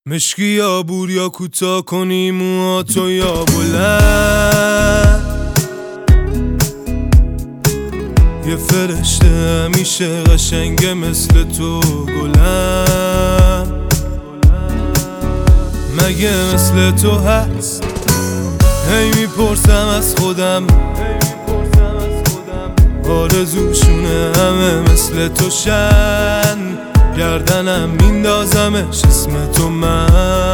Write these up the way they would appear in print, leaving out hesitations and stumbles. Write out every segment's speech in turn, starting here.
مشکی یا بور یا کوتاه کنی موهاتو یا بلند، یه فرشته همیشه قشنگه مثل تو گلم. مگه مثل تو هست؟ هی میپرسم از خودم، آرزوشونه همه مثل تو شن، گردنم میندازمش اسم تو من.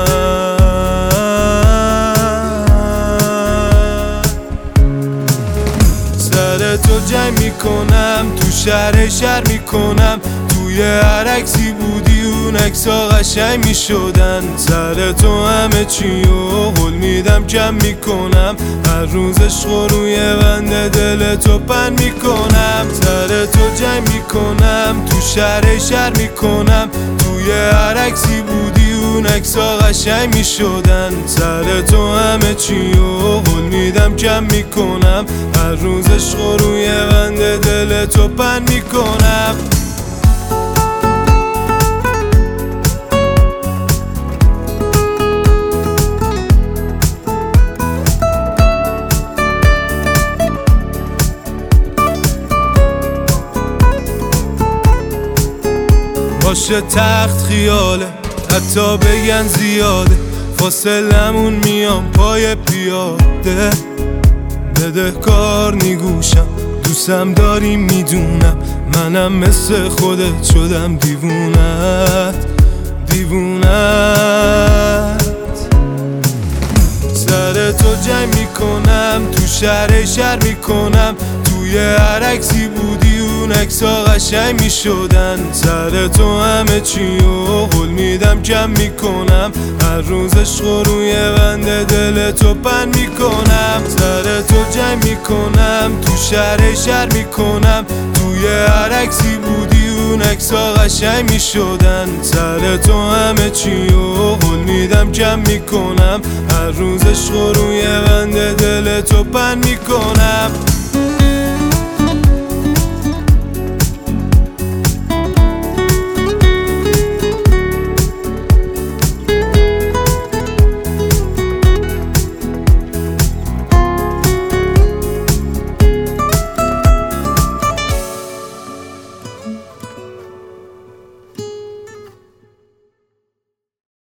سر تو جمع میکنم، تو شهر میکنم، توی هر عکسی بودی اون عکسا قشنگ میشدن. سر تو همه چی و قول میدم کم میکنم، هر روز عشق روی بند دل تو پن میکنم. سر تو جمع میکنم، تو شهر میکنم، توی هر عکسی بودی اون عکسا قشنگ میشدن. سر تو همه چی و قول میدم کم میکنم، هر روز عشق روی بند دل تو پن میکنم. باشه تخت خیاله، حتی بگن زیاده، فاصلمون میام پای پیاده. بدهکار نیگوشم، دوستم داری میدونم، منم مثل خودت شدم دیوونت. سر تو جمع میکنم، تو شهر میکنم، توی هر عکسی بودی اون عکسا قشنگ میشدن. سر تو همه چی و قول میدم کم میکنم، هر روز عشق روی بند دل تو پن میکنم. سر تو جمع میکنم، تو شهر میکنم، توی هر عکسی بودی اون عکسا قشنگ میشدن. سر تو همه چی و قول میدم کم میکنم، هر روز عشق روی بند دل تو پن میکنم.